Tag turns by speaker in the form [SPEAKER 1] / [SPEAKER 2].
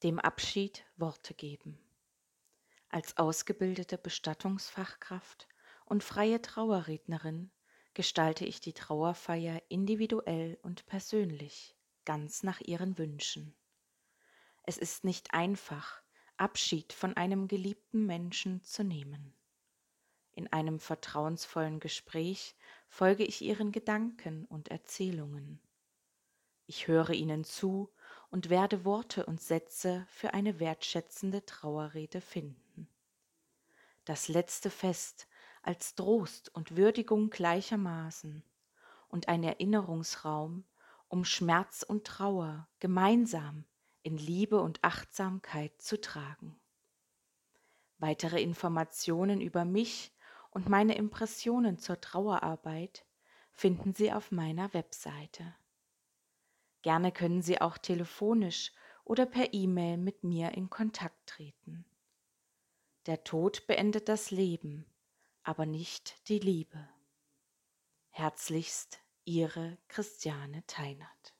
[SPEAKER 1] Dem Abschied Worte geben. Als ausgebildete Bestattungsfachkraft und freie Trauerrednerin gestalte ich die Trauerfeier individuell und persönlich, ganz nach ihren Wünschen. Es ist nicht einfach, Abschied von einem geliebten Menschen zu nehmen. In einem vertrauensvollen Gespräch folge ich ihren Gedanken und Erzählungen. Ich höre ihnen zu und werde Worte und Sätze für eine wertschätzende Trauerrede finden. Das letzte Fest als Trost und Würdigung gleichermaßen und ein Erinnerungsraum, um Schmerz und Trauer gemeinsam in Liebe und Achtsamkeit zu tragen. Weitere Informationen über mich und meine Impressionen zur Trauerarbeit finden Sie auf meiner Webseite. Gerne können Sie auch telefonisch oder per E-Mail mit mir in Kontakt treten. Der Tod beendet das Leben, aber nicht die Liebe. Herzlichst Ihre Christiane Theinert.